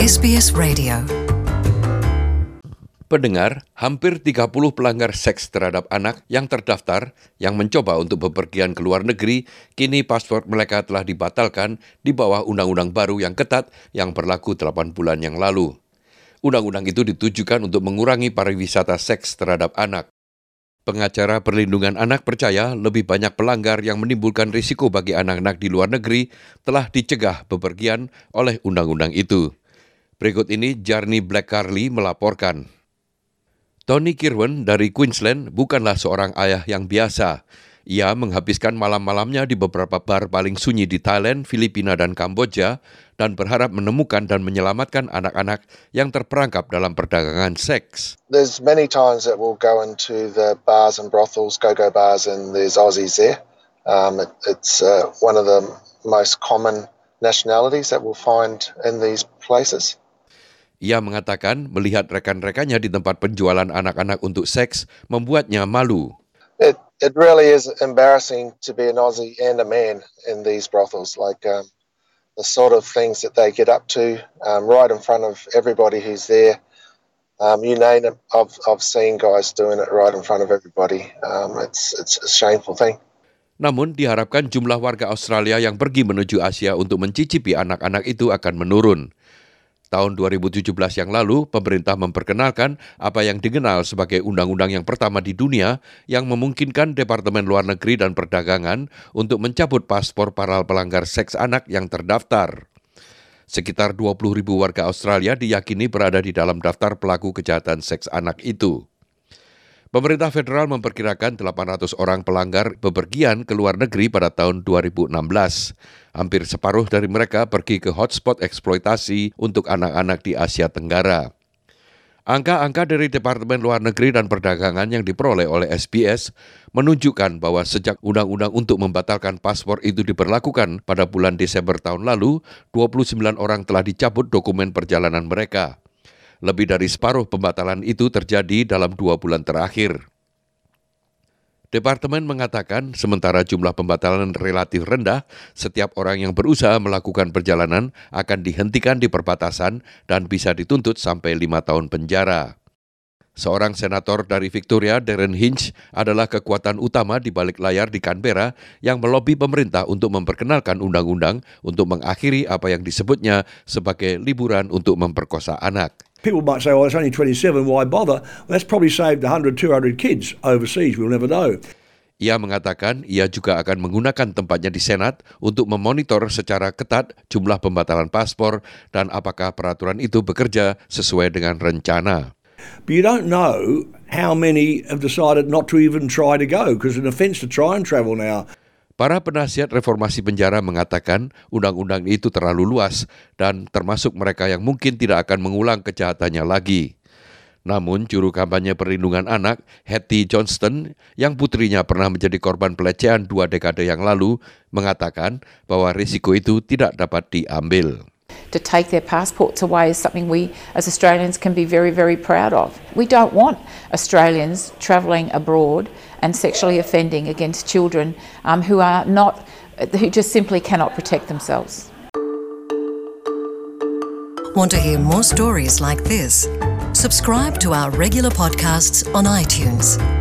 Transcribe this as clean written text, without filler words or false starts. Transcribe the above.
SBS Radio. Pendengar, hampir 30 pelanggar seks terhadap anak yang terdaftar yang mencoba untuk bepergian ke luar negeri, kini paspor mereka telah dibatalkan di bawah undang-undang baru yang ketat yang berlaku 8 bulan yang lalu. Undang-undang itu ditujukan untuk mengurangi pariwisata seks terhadap anak. Pengacara perlindungan anak percaya lebih banyak pelanggar yang menimbulkan risiko bagi anak-anak di luar negeri telah dicegah bepergian oleh undang-undang itu. Berikut ini Jarni Black-Carly melaporkan. Tony Kirwan dari Queensland bukanlah seorang ayah yang biasa. Ia menghabiskan malam-malamnya di beberapa bar paling sunyi di Thailand, Filipina, dan Kamboja dan berharap menemukan dan menyelamatkan anak-anak yang terperangkap dalam perdagangan seks. There's many times that we'll go into the bars and brothels, go-go bars, and there's Aussies there. It's one of the most common nationalities that we'll find in these places. Ia mengatakan melihat rekan-rekannya di tempat penjualan anak-anak untuk seks membuatnya malu. It really is embarrassing to be an Aussie and a man in these brothels, like the sort of things that they get up to right in front of everybody who's there. You name it, I've seen guys doing it right in front of everybody. It's a shameful thing. Namun diharapkan jumlah warga Australia yang pergi menuju Asia untuk mencicipi anak-anak itu akan menurun. Tahun 2017 yang lalu, pemerintah memperkenalkan apa yang dikenal sebagai undang-undang yang pertama di dunia yang memungkinkan Departemen Luar Negeri dan Perdagangan untuk mencabut paspor para pelanggar seks anak yang terdaftar. Sekitar 20,000 warga Australia diyakini berada di dalam daftar pelaku kejahatan seks anak itu. Pemerintah federal memperkirakan 800 orang pelanggar bepergian ke luar negeri pada tahun 2016. Hampir separuh dari mereka pergi ke hotspot eksploitasi untuk anak-anak di Asia Tenggara. Angka-angka dari Departemen Luar Negeri dan Perdagangan yang diperoleh oleh SBS menunjukkan bahwa sejak undang-undang untuk membatalkan paspor itu diberlakukan pada bulan Desember tahun lalu, 29 orang telah dicabut dokumen perjalanan mereka. Lebih dari separuh pembatalan itu terjadi dalam 2 bulan terakhir. Departemen mengatakan sementara jumlah pembatalan relatif rendah, setiap orang yang berusaha melakukan perjalanan akan dihentikan di perbatasan dan bisa dituntut sampai 5 tahun penjara. Seorang senator dari Victoria, Darren Hinch, adalah kekuatan utama di balik layar di Canberra yang melobi pemerintah untuk memperkenalkan undang-undang untuk mengakhiri apa yang disebutnya sebagai liburan untuk memperkosa anak. People might say, well, it's only 27, why bother? Well, that's probably saved 100, 200 kids overseas, we'll never know. Ia mengatakan ia juga akan menggunakan tempatnya di Senat untuk memonitor secara ketat jumlah pembatalan paspor dan apakah peraturan itu bekerja sesuai dengan rencana. But you don't know how many have decided not to even try to go, because it's an offence to try and travel now. Para penasihat reformasi penjara mengatakan undang-undang itu terlalu luas dan termasuk mereka yang mungkin tidak akan mengulang kejahatannya lagi. Namun, juru kampanye perlindungan anak, Hattie Johnston, yang putrinya pernah menjadi korban pelecehan 2 dekade yang lalu, mengatakan bahwa risiko itu tidak dapat diambil. To take their passports away is something we as Australians can be very, very proud of. We don't want Australians travelling abroad and sexually offending against children who just simply cannot protect themselves. Want to hear more stories like this? Subscribe to our regular podcasts on iTunes.